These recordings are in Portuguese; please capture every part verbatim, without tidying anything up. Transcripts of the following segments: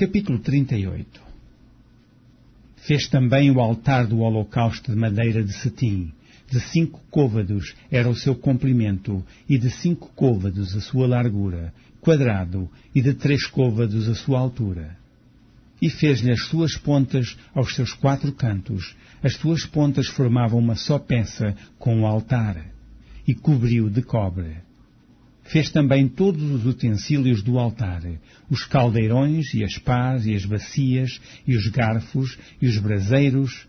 Capítulo trinta e oito. Fez também o altar do holocausto de madeira de cetim. De cinco côvados era o seu comprimento, e de cinco côvados a sua largura, quadrado, e de três côvados a sua altura. E fez-lhe as suas pontas aos seus quatro cantos. As suas pontas formavam uma só peça com o altar, e cobriu de cobre. Fez também todos os utensílios do altar, os caldeirões, e as pás, e as bacias, e os garfos, e os braseiros.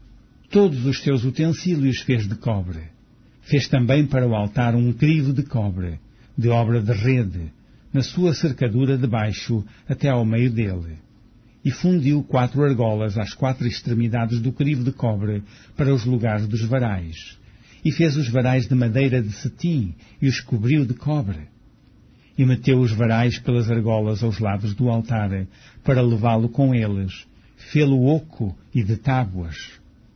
Todos os seus utensílios fez de cobre. Fez também para o altar um crivo de cobre, de obra de rede, na sua cercadura de baixo até ao meio dele. E fundiu quatro argolas às quatro extremidades do crivo de cobre para os lugares dos varais. E fez os varais de madeira de cetim e os cobriu de cobre. E meteu os varais pelas argolas aos lados do altar, para levá-lo com eles. Fê-lo oco e de tábuas.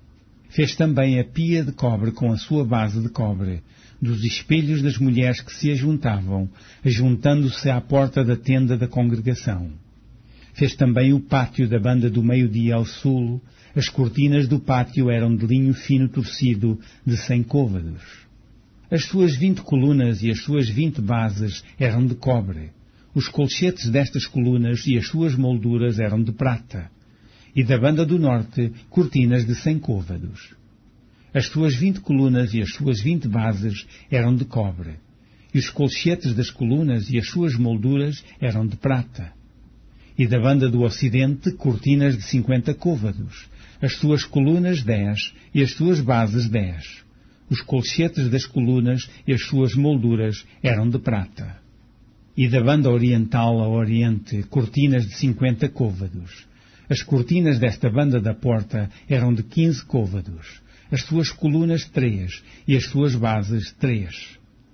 Fez também a pia de cobre com a sua base de cobre, dos espelhos das mulheres que se ajuntavam, ajuntando-se à porta da tenda da congregação. Fez também o pátio da banda do meio-dia ao sul. As cortinas do pátio eram de linho fino torcido, de cem côvados. As suas vinte colunas e as suas vinte bases eram de cobre. Os colchetes destas colunas e as suas molduras eram de prata. E da banda do norte, cortinas de cem côvados. As suas vinte colunas e as suas vinte bases eram de cobre. E os colchetes das colunas e as suas molduras eram de prata. E da banda do ocidente, cortinas de cinquenta côvados. As suas colunas dez e as suas bases dez. Os colchetes das colunas e as suas molduras eram de prata. E da banda oriental ao oriente, cortinas de cinquenta côvados. As cortinas desta banda da porta eram de quinze côvados. As suas colunas três e as suas bases três.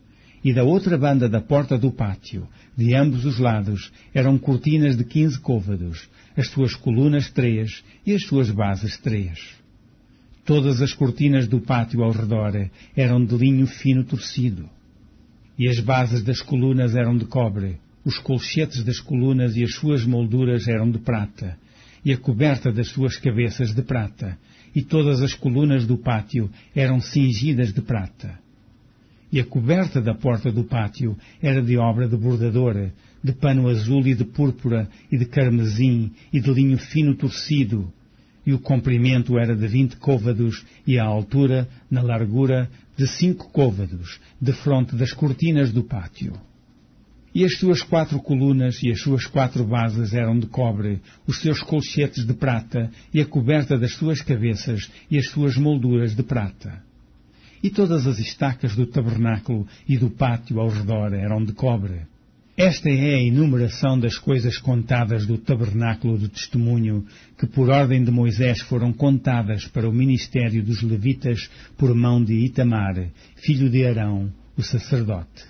E da outra banda da porta do pátio, de ambos os lados, eram cortinas de quinze côvados, as suas colunas três e as suas bases três. Todas as cortinas do pátio ao redor eram de linho fino torcido. E as bases das colunas eram de cobre, os colchetes das colunas e as suas molduras eram de prata, e a coberta das suas cabeças de prata, e todas as colunas do pátio eram cingidas de prata. E a coberta da porta do pátio era de obra de bordador, de pano azul e de púrpura, e de carmesim, e de linho fino torcido. E o comprimento era de vinte côvados, e a altura, na largura, de cinco côvados, defronte das cortinas do pátio. E as suas quatro colunas e as suas quatro bases eram de cobre, os seus colchetes de prata, e a coberta das suas cabeças e as suas molduras de prata. E todas as estacas do tabernáculo e do pátio ao redor eram de cobre. Esta é a enumeração das coisas contadas do tabernáculo do testemunho, que por ordem de Moisés foram contadas para o ministério dos levitas por mão de Itamar, filho de Arão, o sacerdote.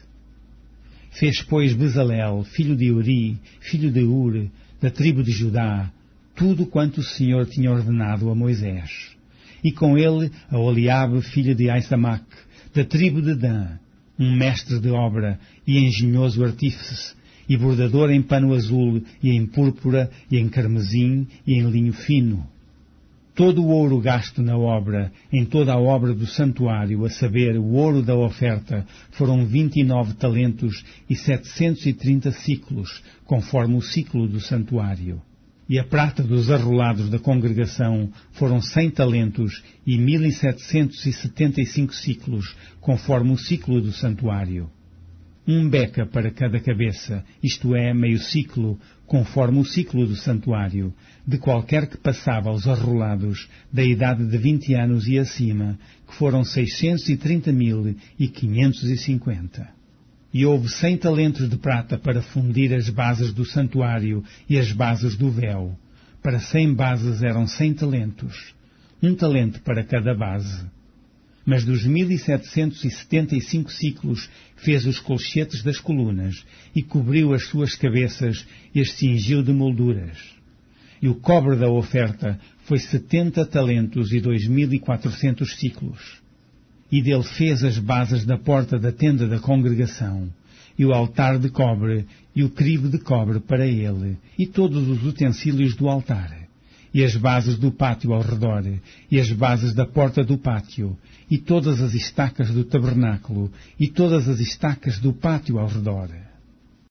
Fez, pois, Bezalel, filho de Uri, filho de Ur, da tribo de Judá, tudo quanto o Senhor tinha ordenado a Moisés. E com ele a Oliabe, filho de Aisamac, da tribo de Dan, um mestre de obra e engenhoso artífice, e bordador em pano azul, e em púrpura, e em carmesim, e em linho fino. Todo o ouro gasto na obra, em toda a obra do santuário, a saber, o ouro da oferta, foram vinte e nove talentos e setecentos e trinta ciclos, conforme o ciclo do santuário. E a prata dos arrolados da congregação foram cem talentos e mil e setecentos e setenta e cinco ciclos, conforme o ciclo do santuário. Um beca para cada cabeça, isto é, meio ciclo, conforme o ciclo do santuário, de qualquer que passava aos arrolados, da idade de vinte anos e acima, que foram seiscentos e trinta mil e quinhentos e cinquenta. E houve cem talentos de prata para fundir as bases do santuário e as bases do véu. Para cem bases eram cem talentos, um talento para cada base. Mas dos mil e setecentos e setenta e cinco ciclos fez os colchetes das colunas, e cobriu as suas cabeças e as cingiu de molduras. E o cobre da oferta foi setenta talentos e dois mil e quatrocentos ciclos. E dele fez as bases da porta da tenda da congregação, e o altar de cobre, e o crivo de cobre para ele, e todos os utensílios do altar, e as bases do pátio ao redor, e as bases da porta do pátio, e todas as estacas do tabernáculo, e todas as estacas do pátio ao redor.